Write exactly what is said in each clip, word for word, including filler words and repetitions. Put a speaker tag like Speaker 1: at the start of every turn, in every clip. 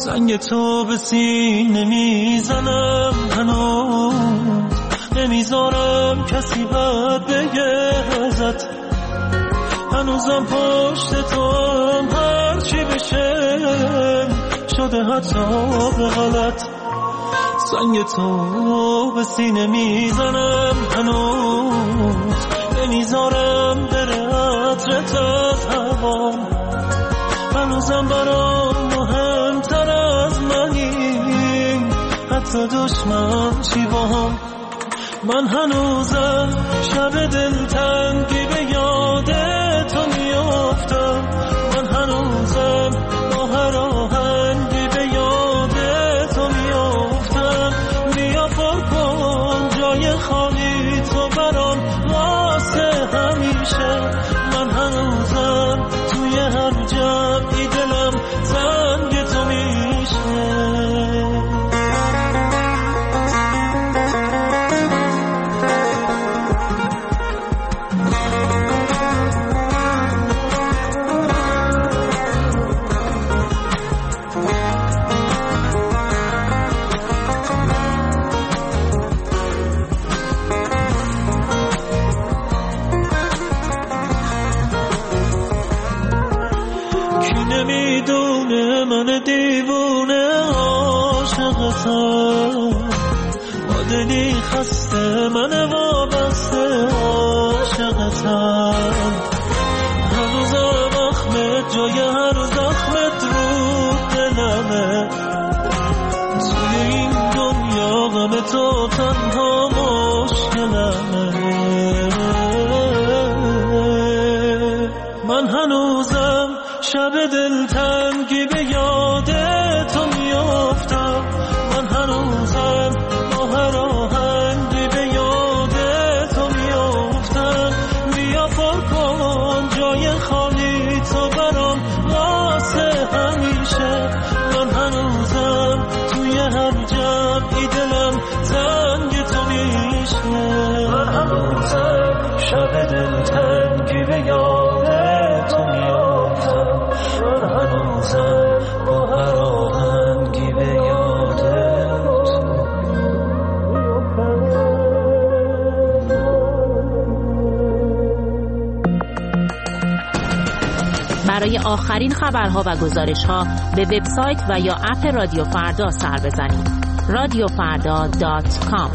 Speaker 1: زنگ تو به سینه میزنم هنوز نمیذارم کسی بد بگه ازت هنوزم پشت تو هم هرچی بشه شده حتی به غلط زنگ تو به سینه میزنم هنوز نمیذارم بره عطرت از هوام هنوزم برام مهمتر از منی حتی دشمن چی با هم من هنوزم شب دلتنگی به یاد تو میافتم من هنوزم با هر آهنگی به یاد تو میافتم بیا پر کن جای خالی تو برام واسه همیشه من هنوزم توی هر جمعی دلم تنگ تو میشه نمیدونه من دیوونه عاشقتم با دلی خسته من وابسته عاشقتم هنوزم اخمت جای هر زخمت رو دلمه توی این دنیا غم تو تنها مشکلمه من هنوزم شب دلتنگی به یاد تو میافتم من هنوزم با هر آهنگی به یاد تو میافتم بیا پر کن جای خالی تو برام واسه همیشه من هنوزم توی هر جمعی دلم تنگ تو میشه من هنوزم شب دلتنگی به یاد تو میافتم من هنوزم با هر آهنگی به یاد
Speaker 2: برای آخرین خبرها و گزارش‌ها به وبسایت و یا اپ رادیو فردا سر بزنید رادیو فردا دات کام.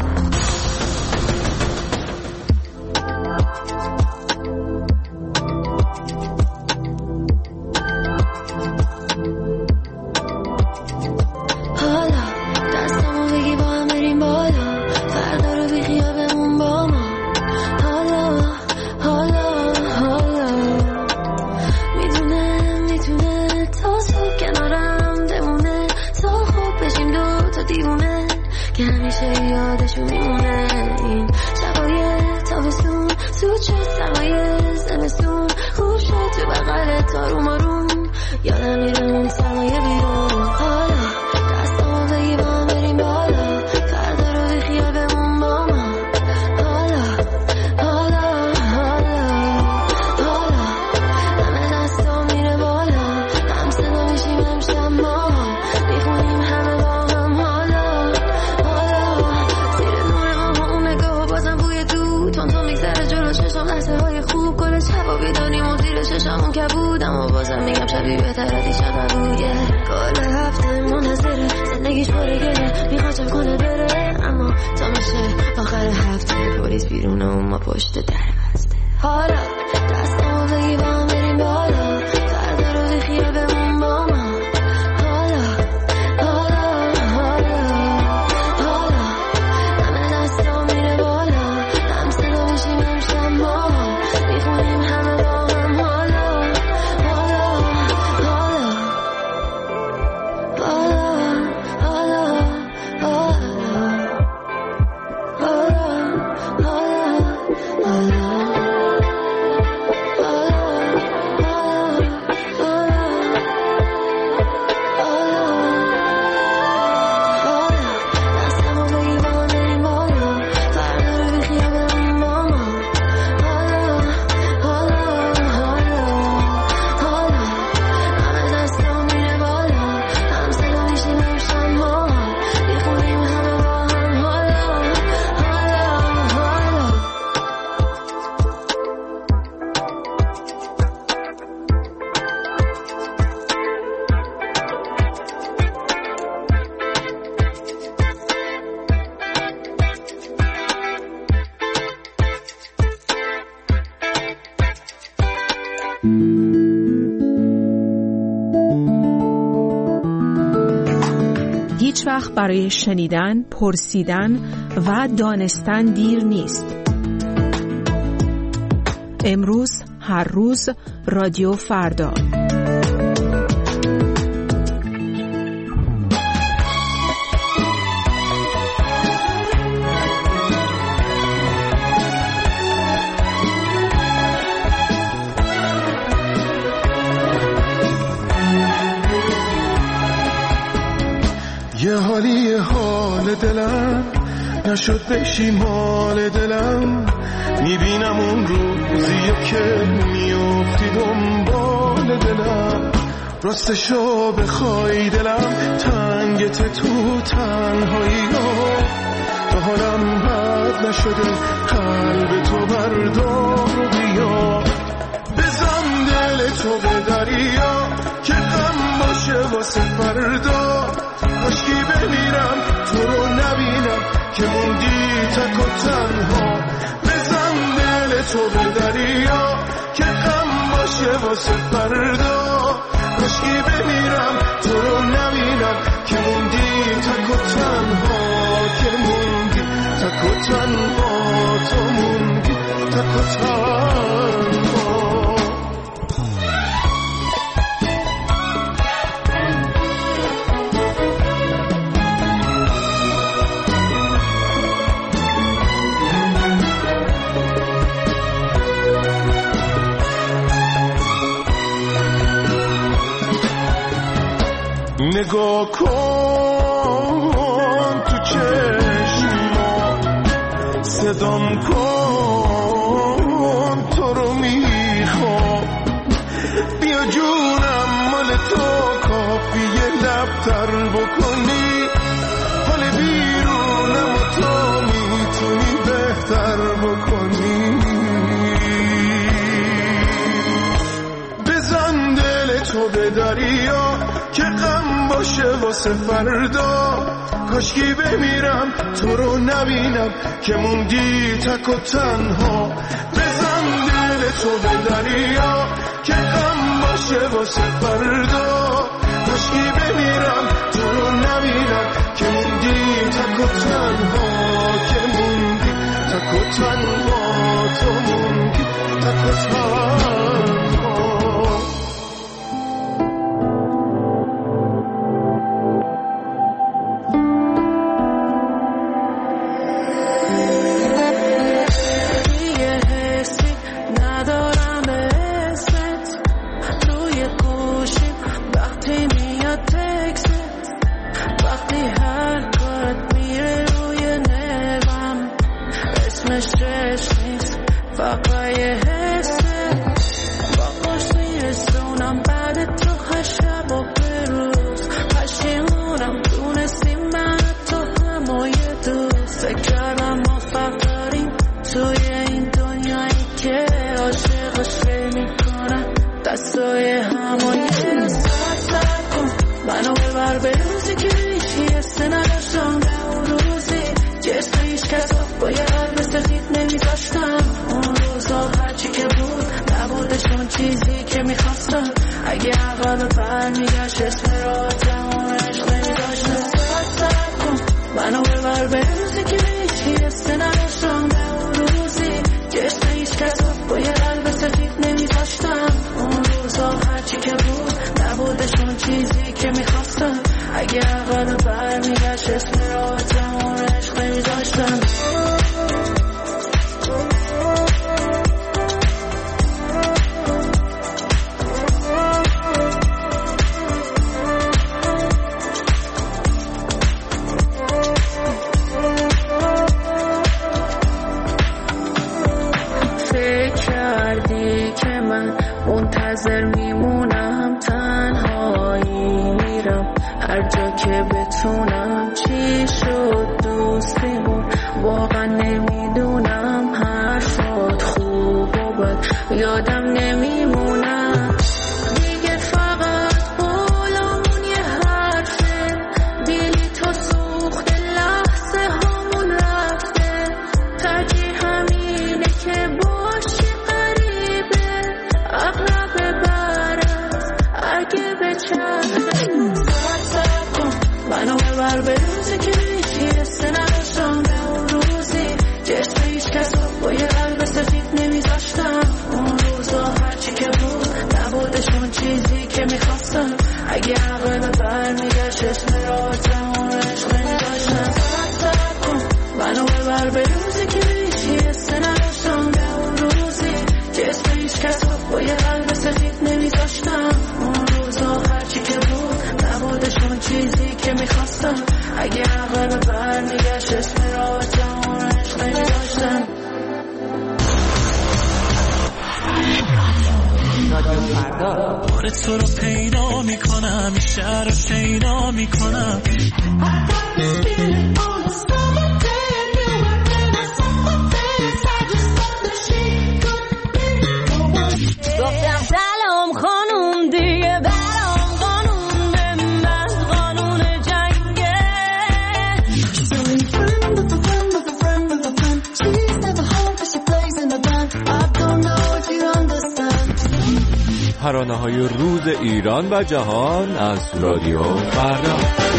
Speaker 3: هیچ وقت برای شنیدن، پرسیدن و دانستن دیر نیست. امروز، هر روز، رادیو فردا.
Speaker 1: یه حالی حال دلم نشد بشی مال دلم، میبینم اون روزی که میافتی دنبال دلم، راستشو بخوای دلم تنگت تو تنهایی ها، تا حالم بد نشده قلب تو بردار و بیا، بزن دل تو به دریا که غم باشه واسه فردا، کاشکی بمیرم تو رو نبینم که موندی تک و تنها، بزن دل تو به دریا که غم باشه واسه فردا، کاشکی بمیرم تو رو نبینم که موندی تک و تنها، که موندی تک و تنها، تو موندی تک و تنها. نگاه کن تو چشما، صدام کن تو رو میخوام، بیا جونم مال تو کافیه لبتر بکنی، حال بیرونم و تو میتونی بهتر بکنی، بزن دل تو به دریا که غم باشه واسه فردا، کاشکی بمیرم تو رو نبینم که موندی تک و تنها، بزن دل تو به دریا که غم باشه واسه فردا، کاشکی بمیرم تو رو نبینم که موندی تک و تنها، که موندی تک و تنها، تو موندی تک و تنها.
Speaker 4: ببر به روزی که هیچی حسه نداشتم، به اون روزی که اسم هیچ کس رو با یه قلب سفید نمیذاشتم. اون روزا هرچی که بود نبودشون چیزی که میخواستم. اگه عقل بر میگشت اسم راحتم اون عشق نمیذاشتم. سرد کن منو ببر به روزی که هیچی حسه نداشتم، به اون روزی که اسم هیچ کس رو با یه قلب سفید نمیذاشتم. اون روزا هرچی که بود نبودشون چیزی که میخواستم. اگه عقل بر میگشت اسم راحتم اون عشق نمیذاشتم.
Speaker 5: بار تو رو پیدا میکنم، این شهر رو شیدا میکنم.
Speaker 6: گفتم سلام خانوم دیگه برام قانون به من قانون جنگه. She's only a friend of a friend of a friend of a friend. She's never home but she plays in the band. I don't know if you understand.
Speaker 7: ترانه‌های روز ایران و جهان از رادیو فردا.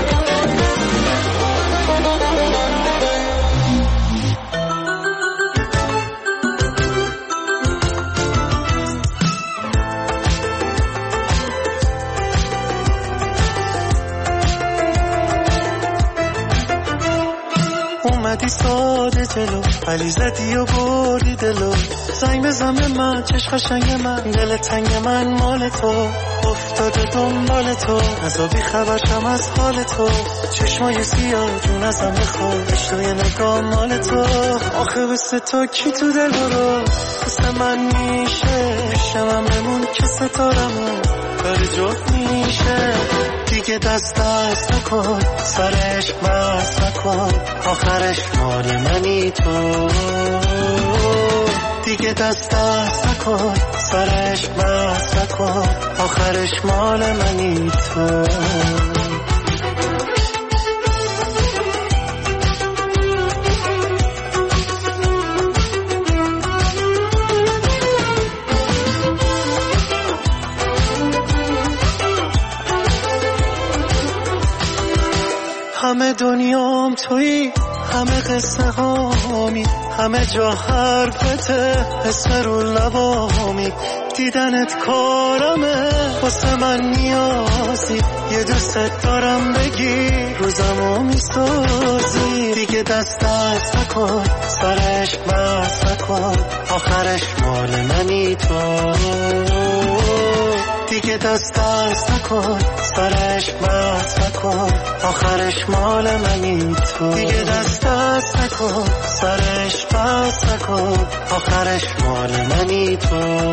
Speaker 8: اومدی ساده جلو ولی زدی و بردی دلو. زنگ بزن به من چشم قشنگ من، دل تنگ من مال تو. افتاده دنبال تو عذابی خبرشم از حال تو. چشمای سیاه جون ازم بخواد اشتوی نگاه مال تو. آخه بسه تو کی تو دل برو بسه من میشه. پیش من بمون که ستارمو داره جفت میشه. دیگه دست دست نکن سرش بست نکن، آخرش مال منی تو. دیگه دست دست نکن سرش بست نکن، آخرش مال منی تو. همه دنیام تویی، همه قصه هامی، همه جا حرفته اسم رو لبامی. دیدنت کارمه واسه من نیازی، یه دوست دارم بگی روزمو میسازی. دیگه دست دست نکن سرش بست نکن، آخرش مال منی تو. دیگه دست دست نکن سرش بست نکن، آخرش مال منی تو. دیگه دست دست نکن سرش بست نکن، آخرش مال منی تو.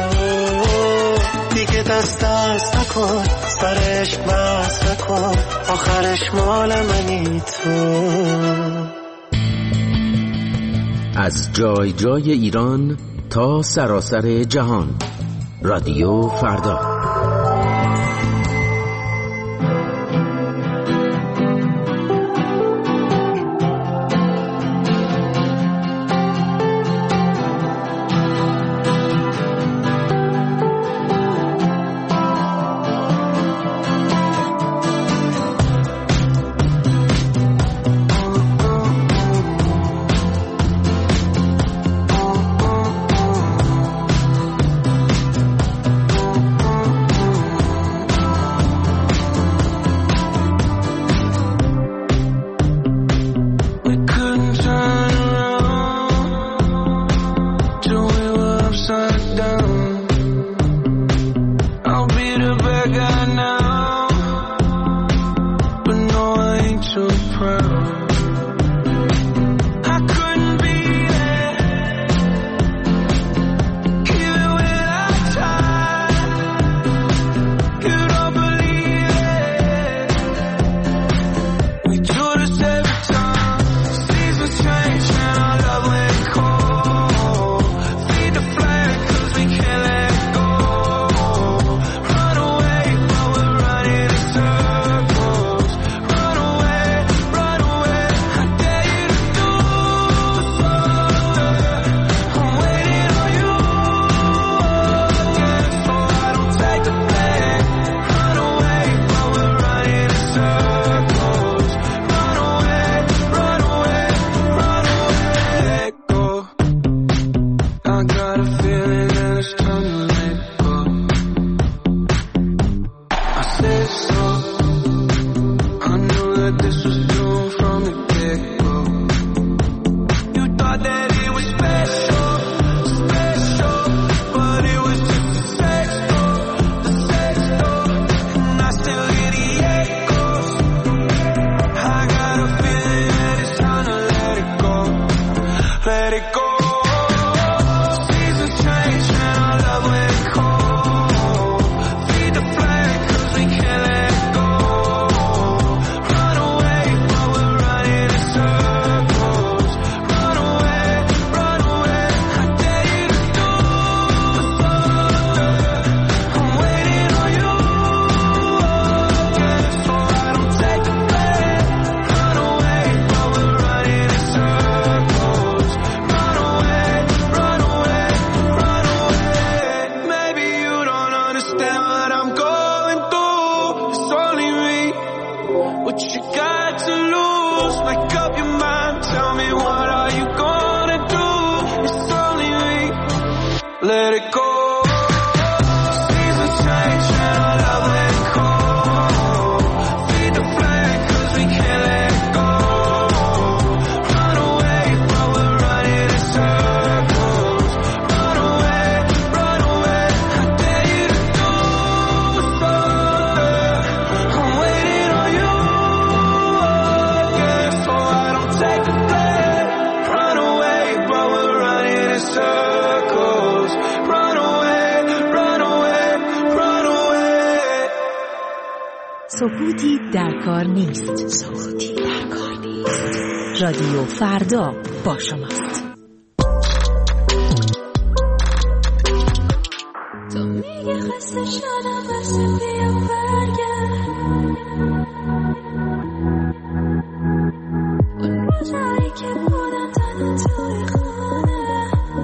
Speaker 8: دیگه دست دست نکن سرش بست نکن، آخرش مال منی تو.
Speaker 9: از جای جای ایران تا سراسر جهان، رادیو فردا.
Speaker 3: سکوتی در کار نیست. سکوتی در کار نیست. رادیو فردا با شماست.
Speaker 4: تو میگه خسته شدم بس بیا برگرد، اون روزایی که بودم تنها توی خونه،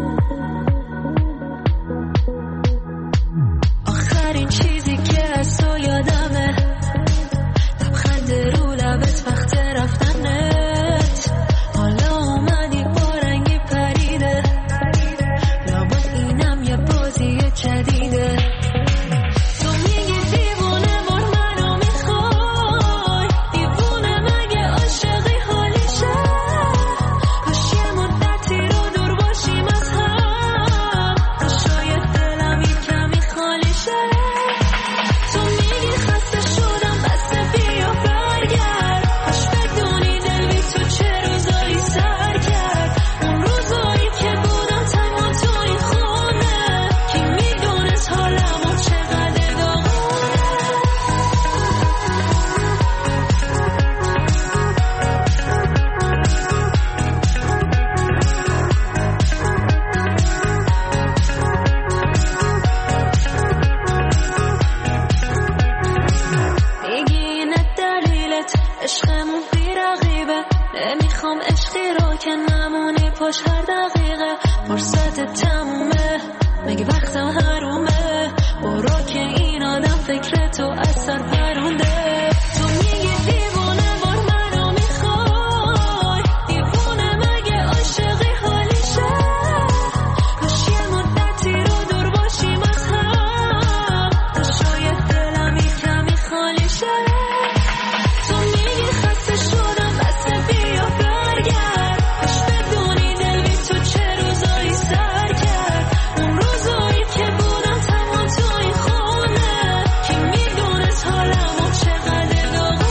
Speaker 4: آخرین چیزی که از تو یادمه لبخند رو لبت وقت رفتنت، حالا اومدی با رنگی پریده، لابد اینم یه بازی جدیده. تو میگی دیوونه بار منو میخوای، دیوونه مگه عاشقی حالیشه، کاش یه مدتی رو دور باشیم از هم، تا شاید دلم یه کمی خالی شه. تو میگی خسته شدم بسه بیا برگرد، کاش بدونی دل بی تو چه روزایی سر کرد، اون روزایی که بودم تنها تو این خونه، کی میدونست حالمو چقدر داغونه. میگی اینه دلیلت عشقمون بی رقیبه، نمیخوام عشقی رو که نمونی پاش هر دقیقه، فرصت تمومه مگه وقتم حرومه، برو که این آدم فکر تو از سر پرونده. تو میگی دیوونه بار منو میخوای، دیوونه مگه عاشقی حالیشه، کاش یه مدتی رو دور باشیم از هم، تا شاید دلم یه کمی خالی شه. تو میگی خسته شدم بسه بیا برگرد، کاش بدونی دل بی تو چه روزایی سر کرد، اون روزایی که بودم تنها تو این خونه، کی میدونست حالمو چقدر داغونه.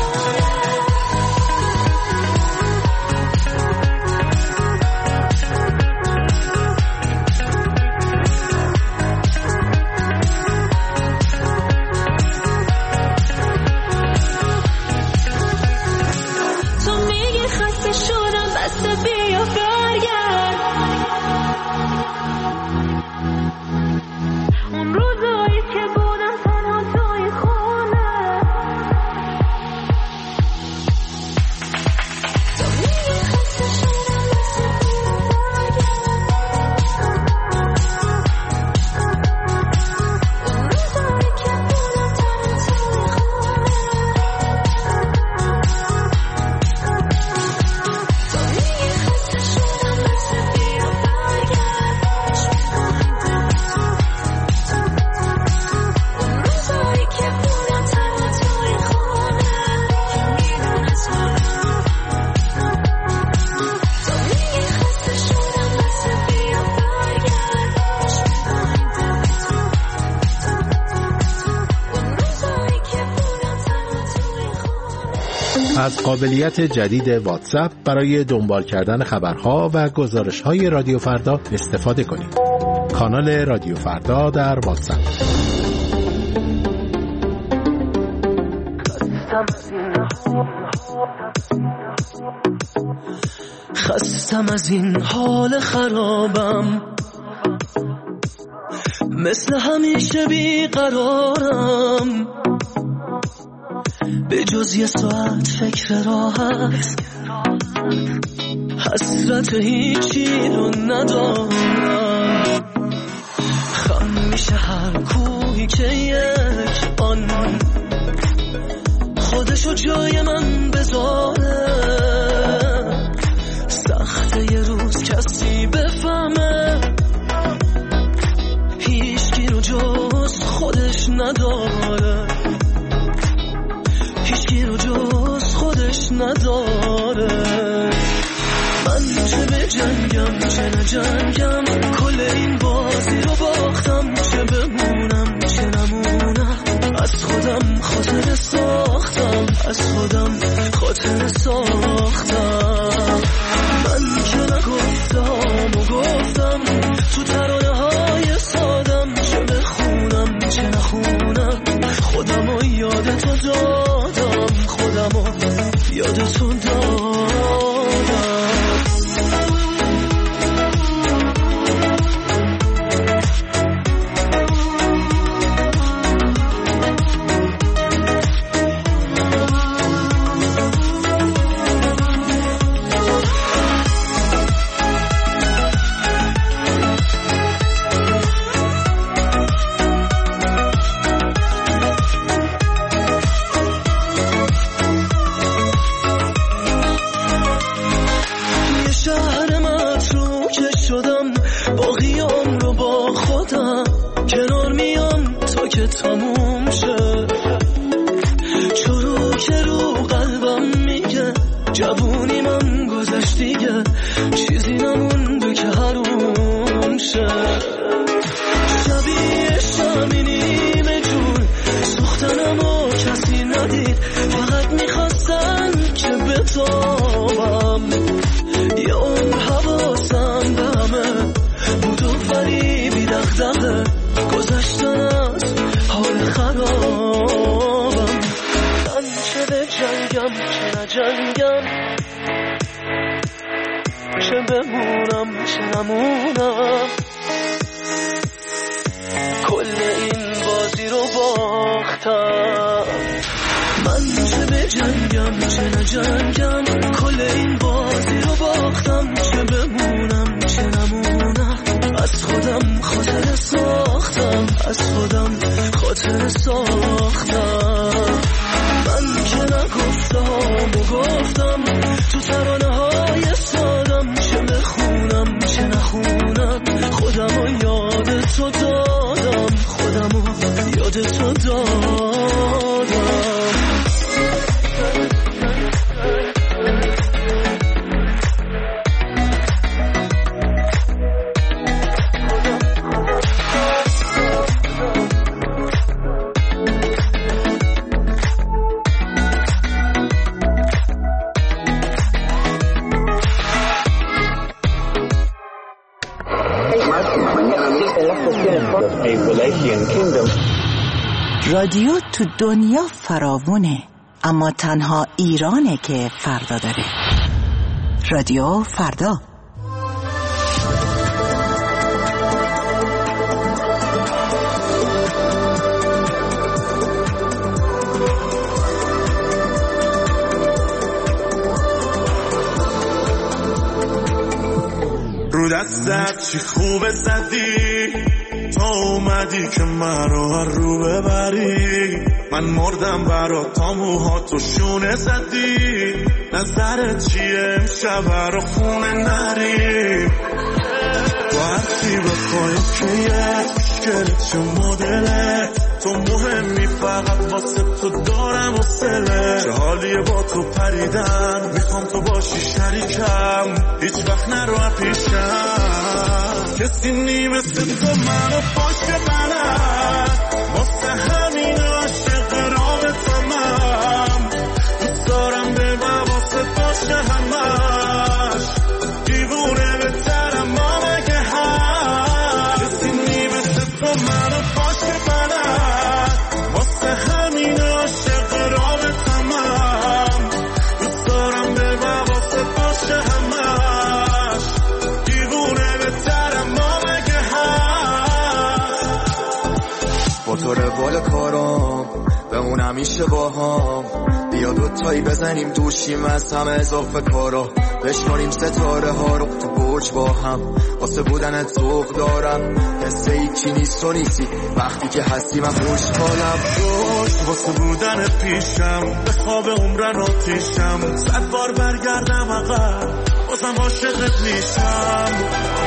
Speaker 4: تو میگی خسته شدم بسه بیا برگرد، اون روزایی که بودم تنها توی خونه، تو میگی خسته شدم بسه بیا برگرد، اون روزایی که بودم تنها توی خونه، تو میگی خسته شدم بسه بیا برگرد، اون روزایی که بودم تنها توی خونه، میدونست حالم. تو میگی خسته شدم بسه بیا برگرد، اون روزایی که بودم تنها توی خونه.
Speaker 10: از قابلیت جدید واتساپ برای دنبال کردن خبرها و گزارش‌های رادیو فردا استفاده کنید. کانال رادیو فردا در واتساپ.
Speaker 5: خستم از این حال خرابم، مثل همیشه بیقرارم، به جز یه ساعت فکر راحت، حسرت هیچی رو ندارم. خم میشه هر کوهی که یک آن خودشو جای من بذاره، سخته یه روز کسی بفهمه هیچکی رو جز خودش نداره، هیچکی رو جز خودش نداره. من چه به جنگم چه نجنگم، کل این بازی رو باختم، چه بمونم چه نمونم، از خودم خاطر ساختم، از خودم خاطر ساختم. من که نگفتم و گفتم تو ترانه های سادم، چه بخونم چه نخونم، خودم رو یادم یاد تو دادم خودمو یاد تو دادم تموم شه چرو که رو قلبم میگه جوونی من گذشت دیگه چیزی نمونده که حروم شه شبیه شمی نیمه جون سوختنمو کسی ندید فقط میخواستن که بتابم یه عمر حواسم به همه بود و فریبی دغدغه گذشتن از حال خرابم من چه به جنگم چه نجنگم چه بمونم چه نمونم کل این بازی رو باختم من چه به جنگم چه نجنگم کل این بازی رو باختم چه بمونم چه نمونم از خودم خاطر ساختم از خودم خاطر ساختم من که نگفتم و گفتم تو ترانه های سادم چه بخونم چه نخونم خودم رو یاد تو دادم خودم رو یاد تو دادم
Speaker 3: رادیو تو دنیا فراوونه اما تنها ایرانه که فردا داره. رادیو فردا.
Speaker 1: رو دستت چی خوبه زدی تا اومدی که من رو هر رو ببری من مردم برا تا موهاتو شونه زدی نظرت چیه امشب رو خونه نری تو هرچی بخوای که یه مشکلت چه مدله تو مهمی فقط واسه تو دارم و سله چه حالیه با تو پریدن میخوام تو باشی شریکم هیچ وقت نرو پیشم کسی نیمست تو منو پشت بلد واسه همین عاشق رابطمم دوست دارم به من واسه پشت همش دیوونه بهترم ما مگه هم کسی نیمست تو منو پشت بلد واسه همین عاشق رابطمم دوست دارم به من واسه پشت همش دیوونه بهترم ما مگه هم
Speaker 11: با تو روال کارم بمون همیشه با هم بیا دوتایی بزنیم دوشیم از همه اضافه کارا بشماریم ستاره ها رو تو برج با هم واسه بودنت ذوق دارم حس هیچی نیست و نیستی وقتی که هستی من خوشحالم
Speaker 1: روش واسه بودن پیشم به خواب عمرن آتیشم صد بار برگردم عقب بازم عاشقت میشم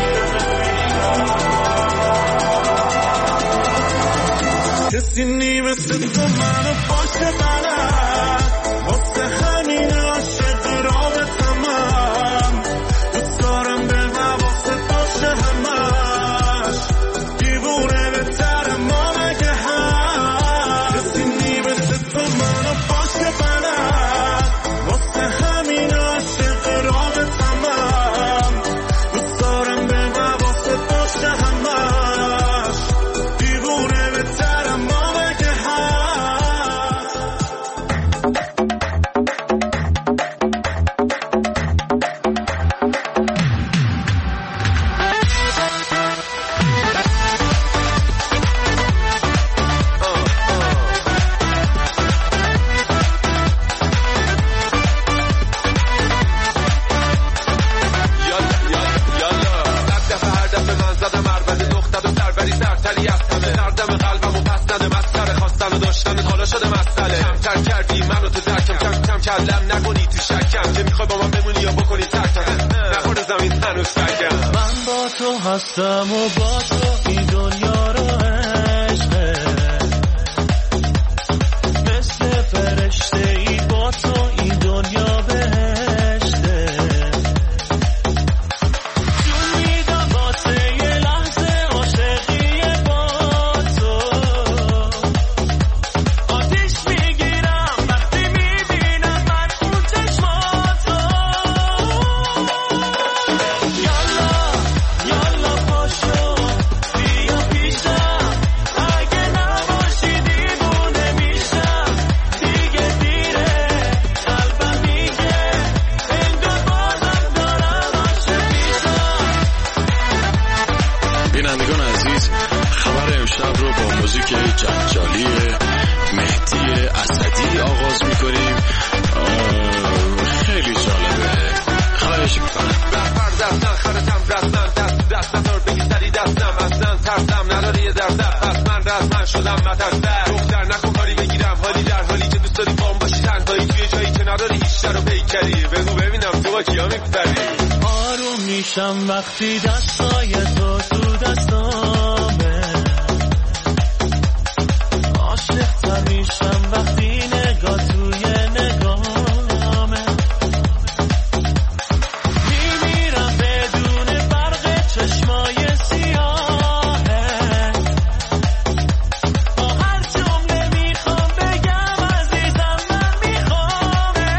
Speaker 1: کسی نیمست تو منو پشت بلد واسه همین عاشق رابطمم دوست دارم به من واسه پشت همش دیوونه بهترم ما مگه هم کسی نیمست تو منو پشت بلد واسه همین عاشق رابطمم دوست دارم به من واسه پشت همش دیوونه بهترم ما مگه هم کلم نکنی تو شکم که میخوای با من بمونی یا بکنی ترکم نخورد زمین هنوز سگم
Speaker 5: من با تو هستم و با تو این دنیا رو عشقه مثل فرشته ای با تو این دنیا بهشته جون میدم واسه یه لحظه عاشقی با تو آتیش میگیرم وقتی میبینم من اون چشماتو یالا یالا پاشو بیا پیشم اگه نباشی دیوونه میشم دیگه دیره قلبم میگه انگار بازم دارم عاشق میشم.
Speaker 12: بینندگان عزیز خبر امشب رو با موزیک جنجالی مهدی اسدی آغاز میکنیم. خیلی جالبه خواهش میکنم
Speaker 1: بر دستن خرتم رستن دست دست ندار بگی سری دستم اصلا ترسم نداری یه درد پس من رسمن شدم مترسر دختر نکن کاری بگیرم حالی در حالی که دوست داری بام باشی تنهایی توی جایی که نداری هیچ رو پیکری بگو ببینم تو با کیا میپری
Speaker 5: آروم میشم وقتی دستای تو تو دستامه عاشق تر میشم وقتی نگاه توی نگاهمه میمیرم بدون برق چشمای سیاهه با هر جمله میخوام بگم عزیزم من میخوامه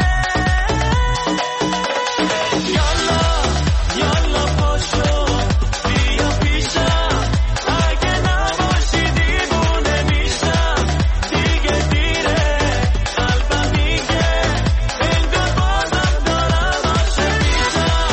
Speaker 5: یالا یالا پاشو بیا پیشم اگه نباشی دیوونه میشم دیگه دیره قلبم میگه انگار بازم دارم عاشق میشم.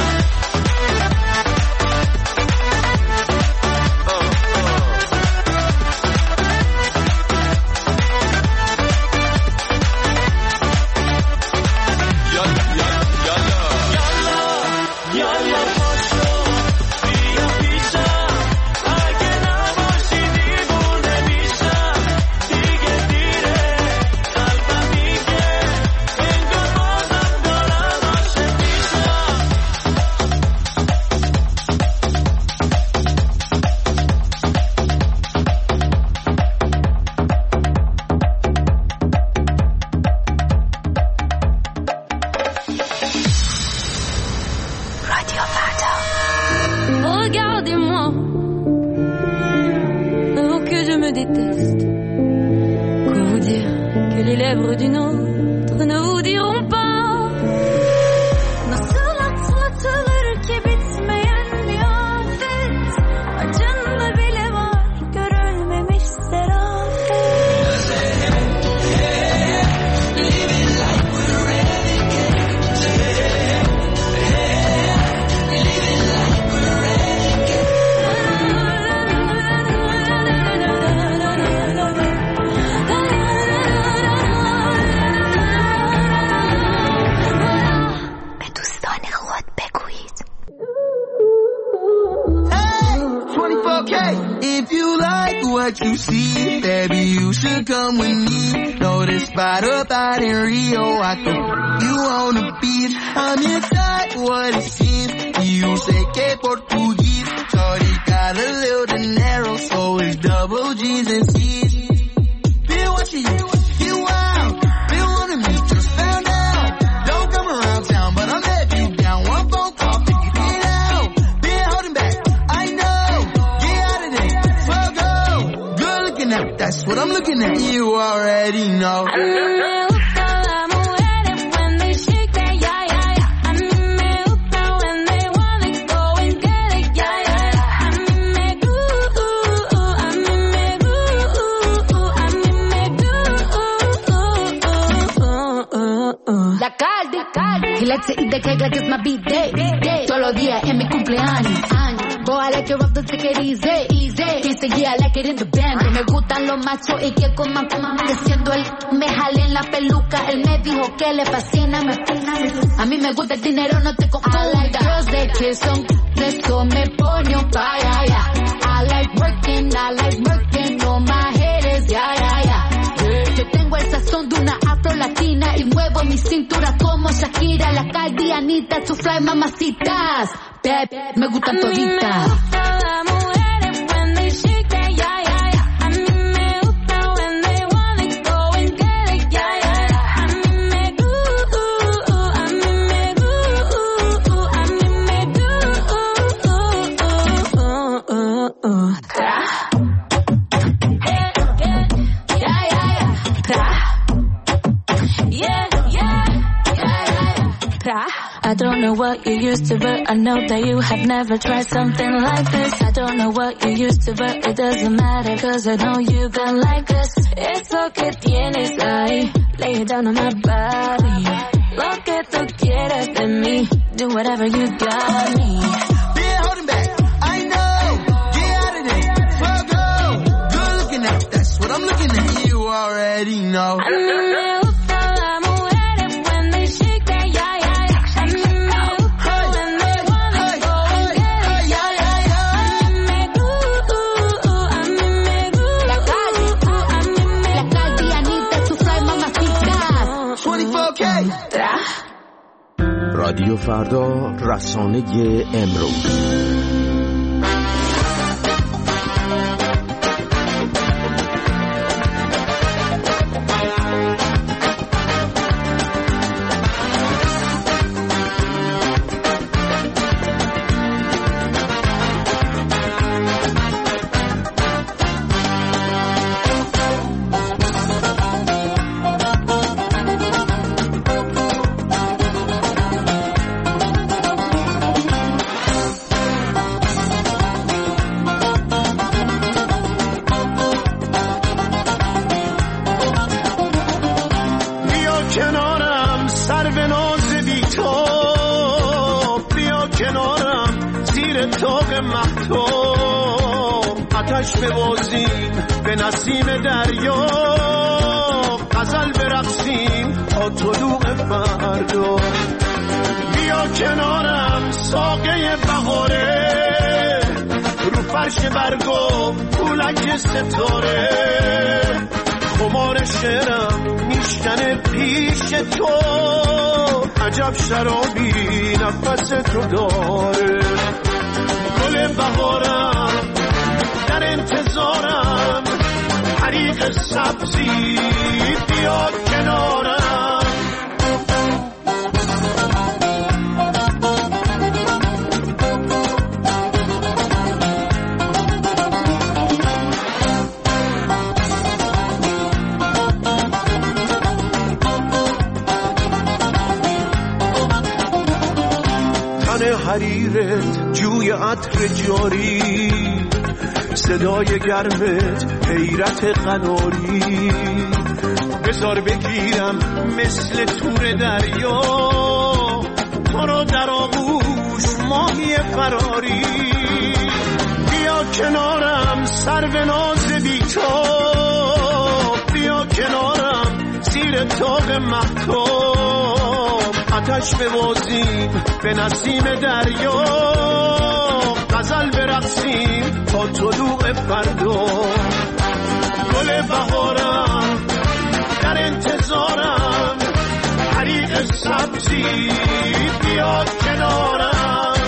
Speaker 1: یالا یالا
Speaker 5: یالا پاشو بیا پیشم اگه نباشی دیوونه میشم دیگه دیره قلبم میگه انگار بازم دارم عاشق میشم.
Speaker 6: Regardez-moi, avant que je me déteste. Quoi vous dire que les lèvres d'une autre ne vous diront pas? Nasıl atlatılır ki bitmeyen bir afet? Acında bile var görülmemiş zarafet.
Speaker 3: به دوستان خود بگویید.
Speaker 11: twenty-four K. If you like what you see, baby, you should come with me. Know this spot up out in Rio. I can you on the beach. I'm inside what it seems. You say que Portuguese. Shorty got a little dinero, so it's double G's and C's. Been watching you, get wild. Been wanting me, just found out. Don't come around town, but I'll let you down. One phone call, pick it out. Been holding back, I know. Get out of there, well go. Good looking at, that's what I'm looking at. You already know.
Speaker 6: A mí me gustan las mujeres when they shake that yeah yeah yeah. A mí me gusta when they wanna go and get it yeah yeah yeah. A mí me gusta, a mí me gusta, a mí me gusta.
Speaker 3: La Cardi, Cardi. Y let's eat the cake like it's my B-Day. Todos los días en mi cumpleaños. Boy, I like it rough, don't take it easy, easy. Dice, yeah, I like it in the band. Me gustan los machos y que coman, coman. Diciendo él, me jale en la peluca. Él me dijo que le fascina, me fascina. A mí me gusta el dinero, no te confundas. I like girls that kiss on, esto me pone un fire, yeah. I like working, I like working on my haters, yeah, yeah, yeah. Yo tengo el sazón de una afro latina y muevo mi mi cintura como Shakira, la Caldianita, tu fly mamacitas. Beb, me gustan toditas.
Speaker 4: I don't know what you used to, but I know that you have never tried something like this. I don't know what you used to, but it doesn't matter, cause I know you got like this. Eso que tienes ahí, lay it down on my body. Lo que tú quieres de mí, do whatever you got me.
Speaker 13: Been holding back, I know, get out of there, fuck go. Good looking at, that's what I'm looking at, you already know.
Speaker 4: I know.
Speaker 9: رادیو فردا، رسانه امروز.
Speaker 1: آتش ببازیم به نسیم دریا، غزل برقصیم تا طلوع فردا. بیا کنارم ساقه بهاره، رو فرش برگا پولک ستاره. خمار شعرم میشکنه پیش تو، عجب شرابی نفس تو داره. گل بهارم در انتظارم، حریق سبزی بیا کنارم. تن حریرت جوی عطر جاری، صدای گرمت حیرت قناری. بذار بگیرم مثل تور دریا، تو رو در آغوش ماهی فراری. بیا کنارم سرو ناز بی‌تاب، بیا کنارم زیر تاق مهتاب. آتش ببازیم به نسیم دریا، غزل برقصیم تا طلوع فردا. گل بهارم در انتظارم، حریق سبزی بیا کنارم.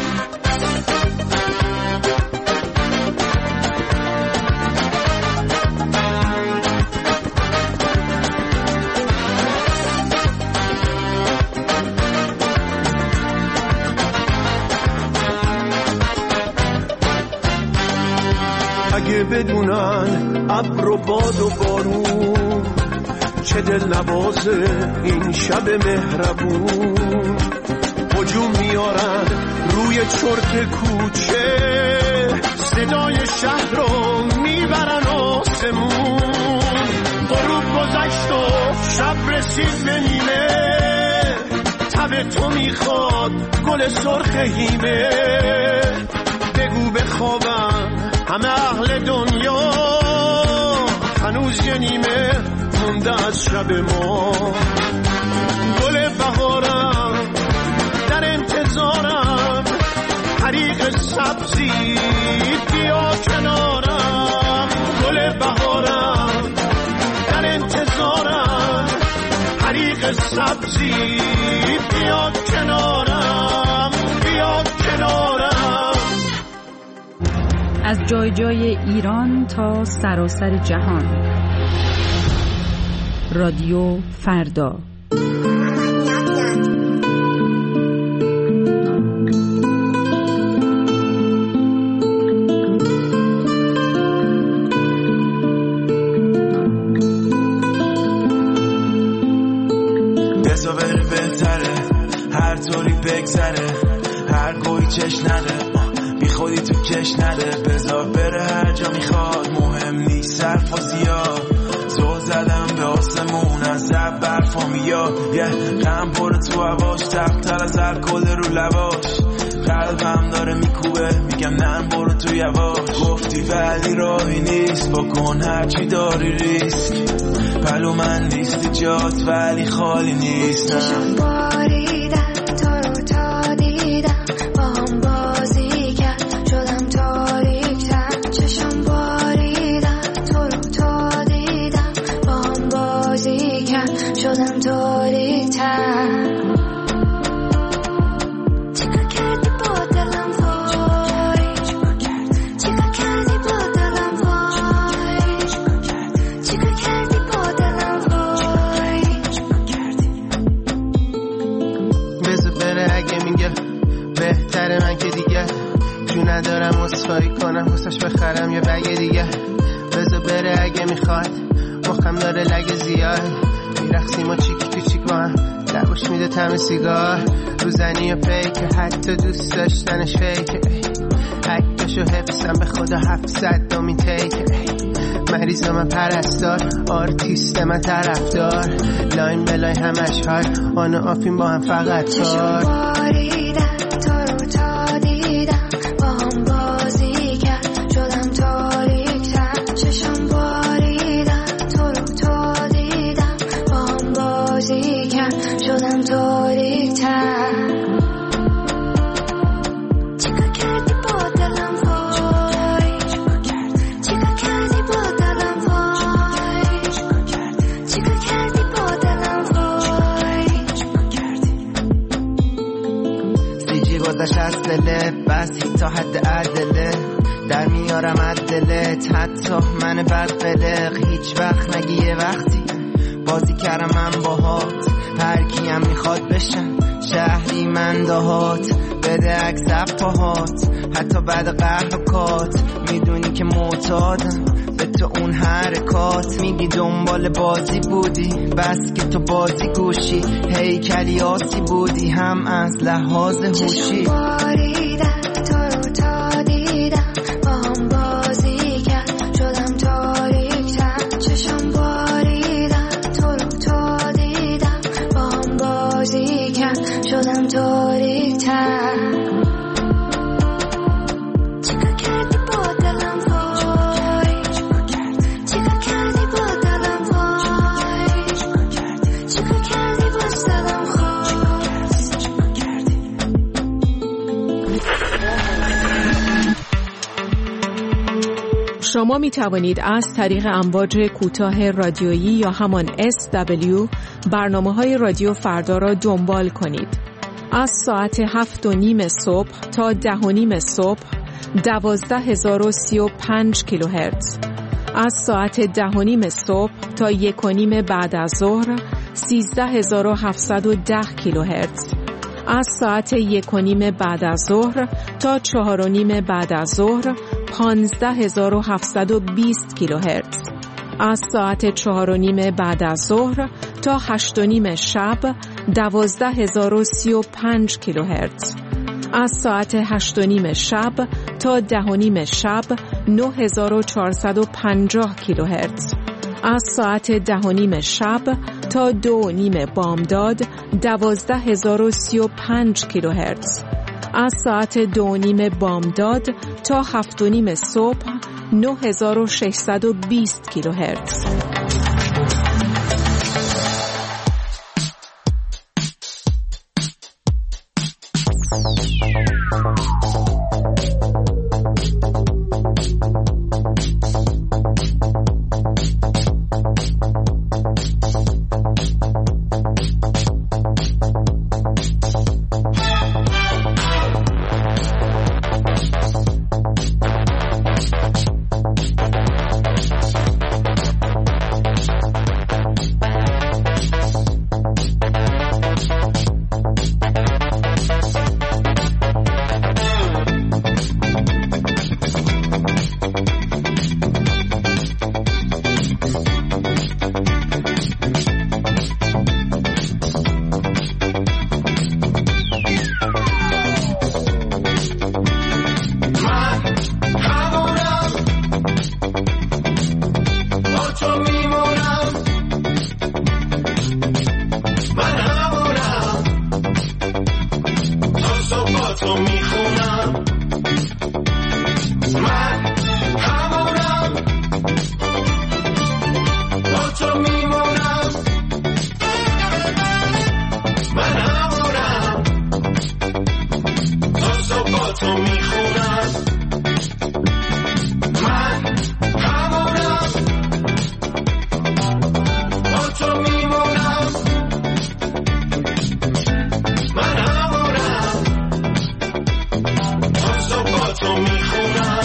Speaker 1: اگه بدونن ابر و باد و بارون، چه دل نوازه این شب مهربون. هجوم میارن روی چرت کوچه، صدای شهر رو میبرن آسمون. غروب گذشت و شب رسید به نیمه، تب تو میخواد گل سرخ هیمه. بگو بخوابم همه اهل دنیا، هنوز یه نیمه مونده از شب ما. گل بهارم در انتظارم، حریق سبزی بیا کنارم. گل بهارم در انتظارم، حریق باغ سبزی بیا کنارم بیا کنارم.
Speaker 14: از جای جای ایران تا سراسر جهان، رادیو فردا.
Speaker 15: بزا بره بهتره هر طوری بگذره، هر گوی چش نده بی خودی تو کش نده. بزا بره هر جا میخواد، مهم نیست صرف و زیاد. زل زدم به آسمون از زب برفا میاد، یه غم پر تو هواش تختر از الکل رو لباش. قلبم داره میکوبه میگم نه برو تو یواش. گفتی ولی راهی نیست بکن هرچی داری ریسک. پلو من نیستی جات ولی خالی نیستم.
Speaker 16: چشم باریدم تو رو تا دیدم، با هم بازی کرد شدم تاریکتر. چشم باریدم تو رو تا دیدم، با هم بازی کرد شدم تاریکتر.
Speaker 17: ندارم اصفایی کنم حسش بخرم یه بگه دیگه. بذار بره اگه میخواد، مخم داره لگه زیاد. میرخسیم و چیک تو چیک با هم، لبوش میده تم سیگار. روزنی و پیک حتی دوست داشتنش فیک. عکسشو حفظم به خدا هفتصد دومین تیک. مریض من پرستار، آرتیست من طرفدار. لاین بلای همش های آن و آفین با هم فقط کار.
Speaker 16: باریدم تو رو تا دیدم، با هم بازی کرد شدم تاریکتر. چشم باریدم تو رو تا دیدم، با هم بازی کرد شدم تاریکتر. چیکار کردی با دلم وای، چیکار کردی با دلم وای، چیکار کردی با دلم وای.
Speaker 17: سیجی گذشت از دله بس تا حد عدله، در میارم از دلت حتی من بد قلق. هیچ وقت نگی یه وقتی بازی کردم من باهات، هر کیم میخواد بشن شهری من دهات. بده عکس پاهات حتی بعد قهر و کات، میدونی که معتادم به تو اون حرکات. میگی دنبال بازی بودی بس که تو بازی گوشی، هیکلی آسی بودی هم از لحاظ هوشی.
Speaker 16: باریدم تو رو تا دیدم، با هم بازی کرد شدم تاریکتر. چشم باریدم تو رو تا دیدم، با هم بازی کرد شدم تاریکتر. چیکار کردی با دلم وای، چیکار کردی با دلم وای، چیکار کردی با دلم خواست.
Speaker 18: شما می توانید از طریق امواج کوتاه رادیویی یا همان اس دبلیو برنامه های رادیو فردا را دنبال کنید. از ساعت هفت و نیم صبح تا ده و نیم صبح دوازده هزار و سی و پنج کیلوهرتز. از ساعت ده و نیم صبح تا یک و نیم بعد از ظهر سیزده هزار و هفتصد و ده کیلوهرتز. از ساعت یک و نیم بعد از ظهر تا چهار و نیم بعد از ظهر پانزده هزار و هفتصد و بیست کیلوهرتز. از ساعت چهار و نیم بعد از ظهر تا هشت و نیم شب دوازده هزار و سی و پنج کیلوهرتز. از ساعت هشت و نیم شب تا ده و نیم شب نه هزار و چهارصد و پنجاه کیلوهرتز. از ساعت ده و نیم شب تا دو و نیم بامداد دوازده هزار و سی و پنج کیلوهرتز. از ساعت دو و نیم بامداد تا هفت و نیم صبح نه هزار و ششصد و بیست کیلوهرتز.
Speaker 1: تو میخونم من همونم با تو میمونم من همونم تا صبح با تو میخونم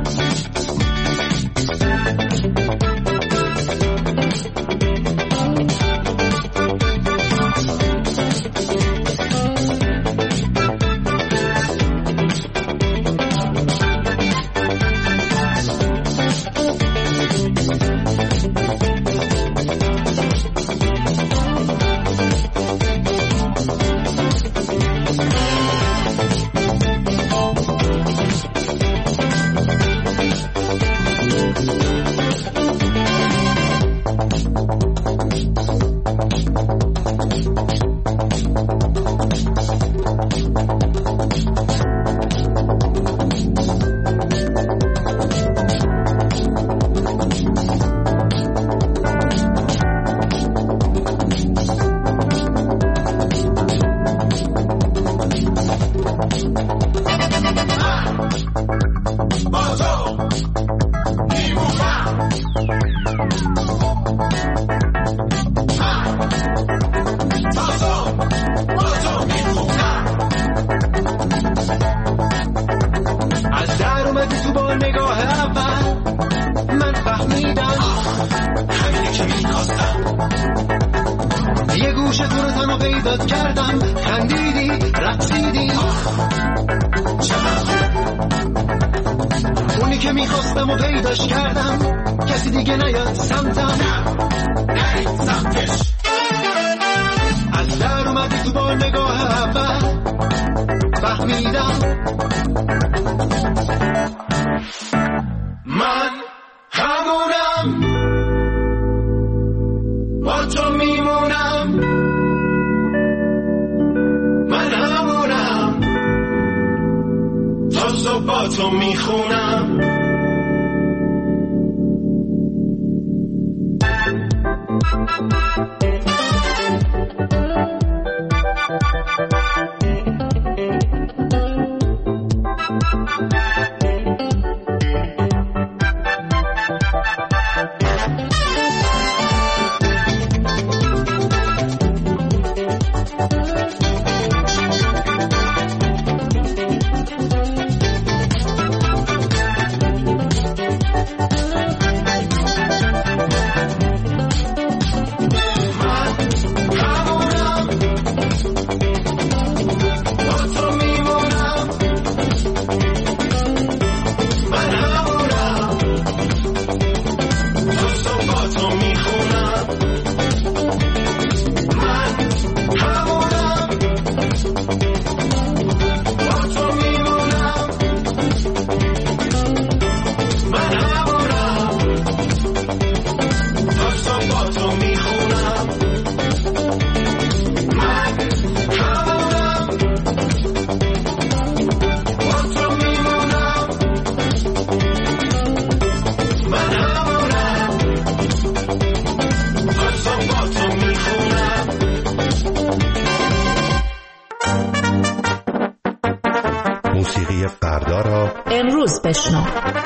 Speaker 19: موسیقی فردا را
Speaker 2: امروز بشنو.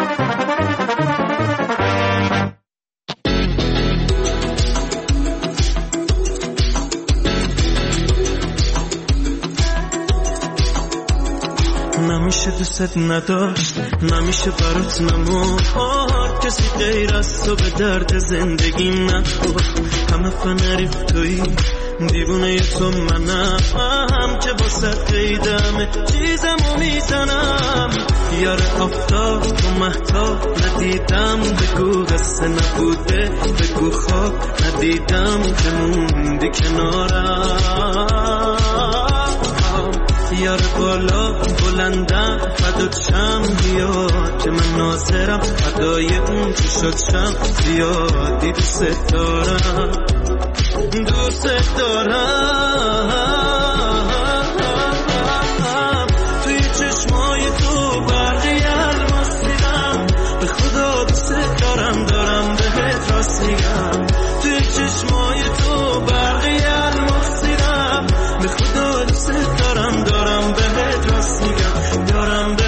Speaker 5: نمیشه دوست نداشت، نمیشه برات نموند، کسی غیر از تو به درد زندگی نخور. همه فنری تویی دیوونه تو منم که واسه قیدمه چیزمو میزنم. یار آفتاب تو مهتاب ندیدم، بگو قصه نبوده، بگو خواب ندیدم که موندی کنارم. یار بالا بلندم فدات شم بیا که من ناظرم، فدای اون که شد شم زیادی دوست دارم، دوست دارم. توی چشمای تو برقی الماس دیدم، به خدا دوست دارم، دارم بهت راست میگم. توی چشمای تو برقی الماس دیدم، به خدا دوست دارم، دارم بهت راست میگم، دارم بهت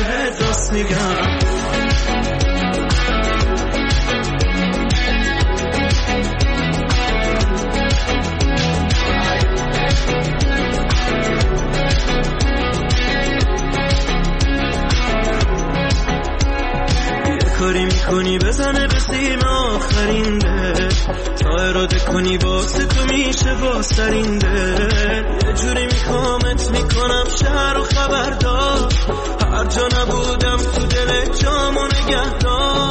Speaker 5: کاری میکنی بزنه به سیم آخرین ده، تا اراده کنی واسه تو میشه واسرین ده. یه جوری میخوامت میکنم شهر و خبردار، هر جا نبودم تو دل جامو نگهدار.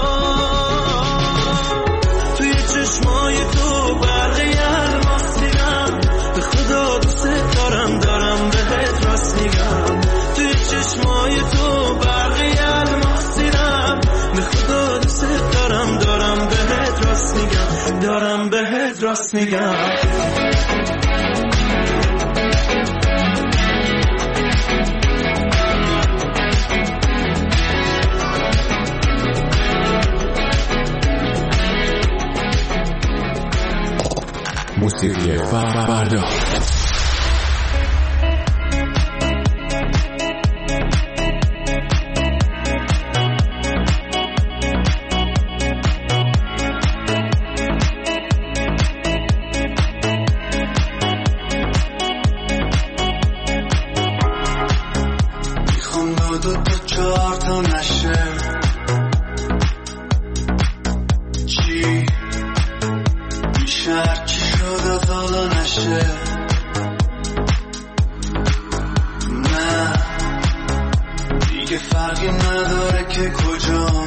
Speaker 5: توی چشمای تو برقی الماس دیدم، به خدا دوست دارم دارم بهت راست میگم. توی چشمای تو برقی الماس دیدم، به خدا دوست دارم دارم بهت راست میگم، دارم بهت راست میگم.
Speaker 7: موسیقی فردا.
Speaker 8: میخوام دو دو تا چهار تا نشه، چی میشه هرچی شد از حالا نشه. نه دیگه فرقی نداره که کجام،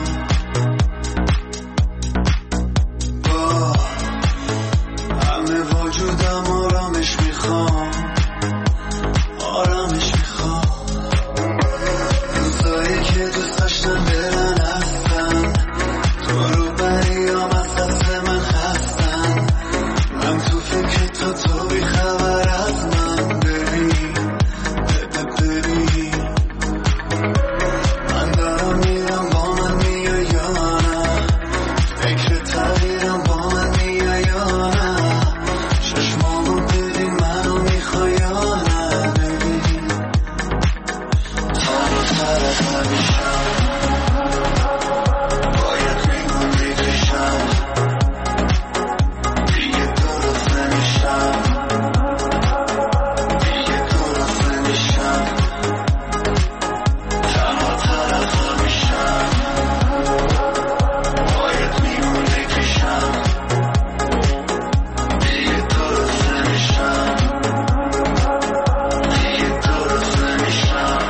Speaker 8: با همه وجودم آرامش میخوام، آرامش میخوام. روزایی که دوست داشتم برن هستن، تو رو بریام از دست من هستن. من تو فکر تو تو بی خبر از من، ببین ببین من دارم میرم با من میای یا نه، فکر تغییرم با من میای یا نه. چشمامو ببین منو میخوای یا نه، ببین تر و تر از همیشم، باید میمون بکشم، دیگه درست نمیشم، دیگه درست نمیشم. تنها تر از همیشم، باید میمون بکشم، دیگه درست نمیشم، دیگه درست نمیشم.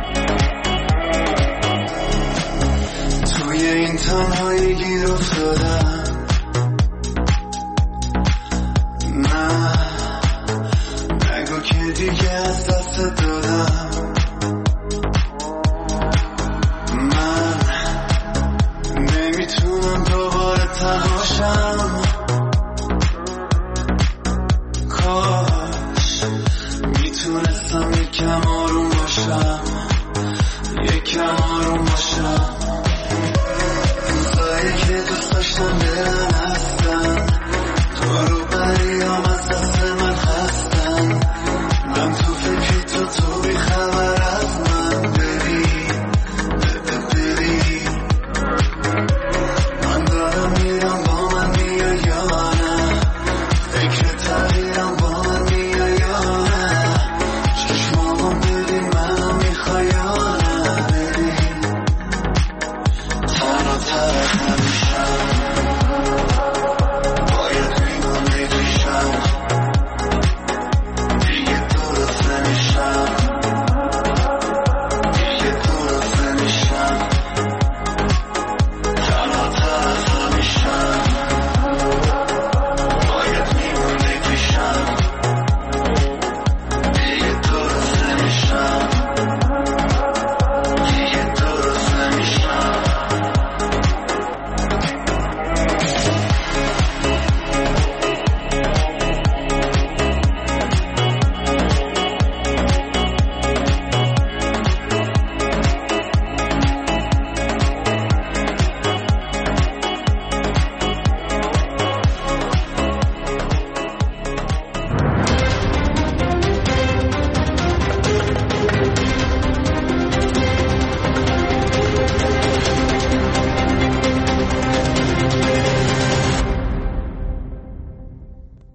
Speaker 8: توی این تنهایی گیر افتادم،